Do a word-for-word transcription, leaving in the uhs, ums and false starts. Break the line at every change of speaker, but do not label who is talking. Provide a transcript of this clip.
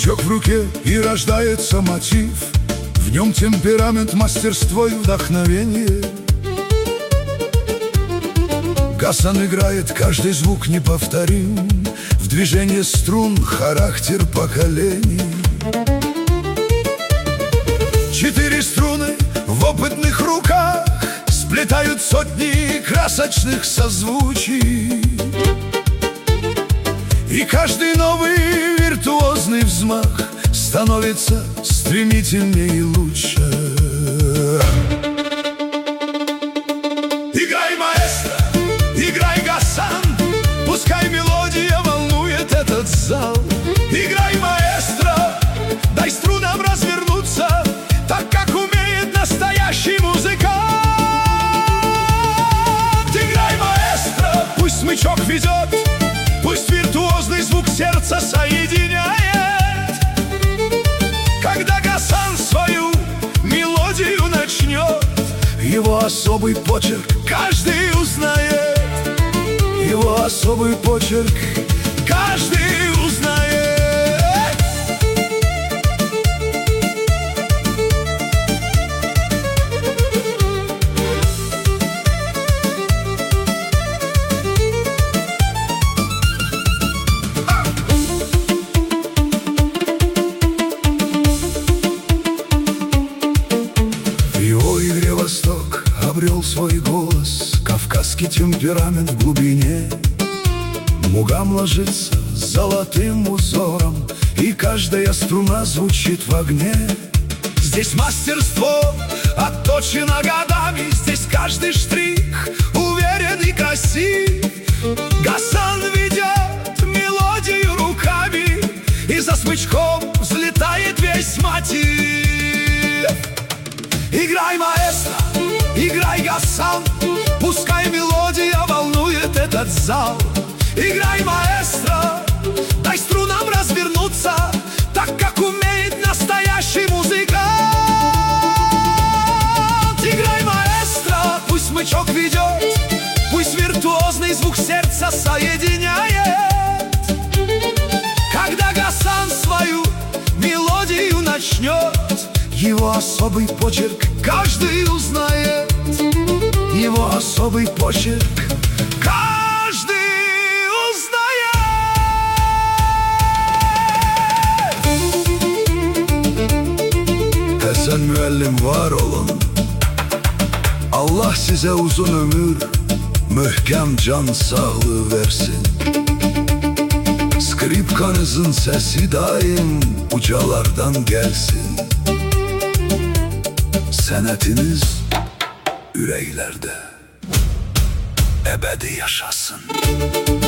Смычок в руке, и рождается мотив. В нем темперамент, мастерство и вдохновение. Гасан играет, каждый звук неповторим. В движении струн характер поколений. Четыре струны в опытных руках сплетают сотни красочных созвучий. И каждый новый виртуозный взмах становится стремительнее и лучше. Играй, маэстро, играй, Гасан, пускай мелодия волнует этот зал. Играй, маэстро, дай струнам развернуться, так как умеет настоящий музыкант. Играй, маэстро, пусть смычок ведет, пусть виртуозный звук сердца соединяет. Когда Гасан свою мелодию начнет, его особый почерк каждый узнает. Его особый почерк каждый узнает. Восток обрел свой голос, кавказский темперамент в глубине. Мугам ложится золотым узором, и каждая струна звучит в огне. Здесь мастерство отточено годами, здесь каждый штрих уверен и красив. Гасан ведет мелодию руками, и за смычком взлетает весь мотив. Играй, маэстро, играй, Гасан, пускай мелодия волнует этот зал. Играй, маэстро, дай струнам развернуться, так как умеет настоящий музыкант. Играй, маэстро, пусть смычок ведет, пусть виртуозный звук сердца соединяет. Когда Гасан свою мелодию начнет, его особый почерк каждый узнает. Его особый почерк каждый узнает. Hasan müəllim var olun. Allah sizə uzun ömür, möhkəm can sağlığı versin. Skripkanızın sesi daim ucalardan gelsin. Sənətiniz ürəklərdə əbədi yaşasın.